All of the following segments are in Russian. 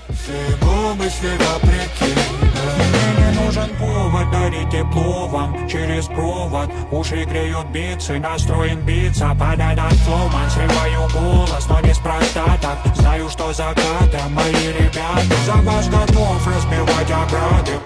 Всему мысли вопреки. Мне не нужен повод дарить тепло вам через провод. Уши греют битсы, настроен биться под этот флоуман. Срываю голос, но неспроста так. Знаю, что за кадром мои ребята. За вас готов разбивать ограды.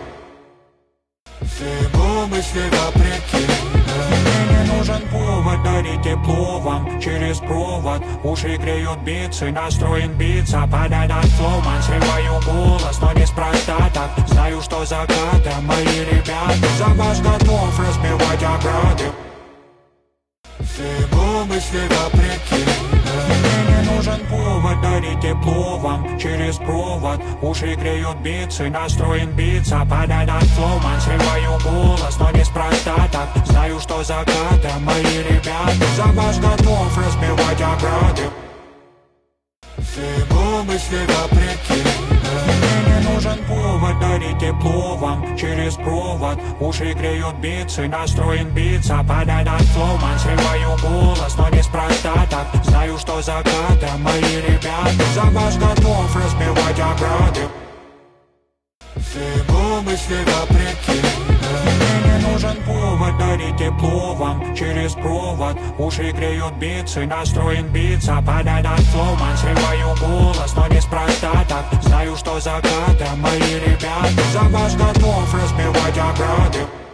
Всему мысли вопреки. Мне не нужен повод дарить тепло вам через провод. Уши греют битсы, настроен биться под этот флоуман. Срываю голос, но неспроста так. Знаю, что за кадром мои ребята. За вас готов разбивать ограды. Всему мысли вопреки. Мне не нужен повод дарить тепло вам через провод. Уши греют битсы, настроен биться под этот флоуман. Срываю голос, но неспроста так. Знаю, что за кадром мои ребята. За вас готов разбивать ограды. Всему мысли вопреки. Мне не нужен повод дарить тепло вам через провод. Уши греют битсы, настроен биться под этот флоуман. Срываю голос, но неспроста так. Знаю, что за кадром мои ребята. За вас готов разбивать ограды. Всему мысли вопреки. Мне не нужен повод дарить тепло вам через провод. Уши греют битсы, настроен биться под этот флоуман. Срываю голос, но неспроста так. Знаю, что за кадром мои ребята. За вас готов разбивать ограды.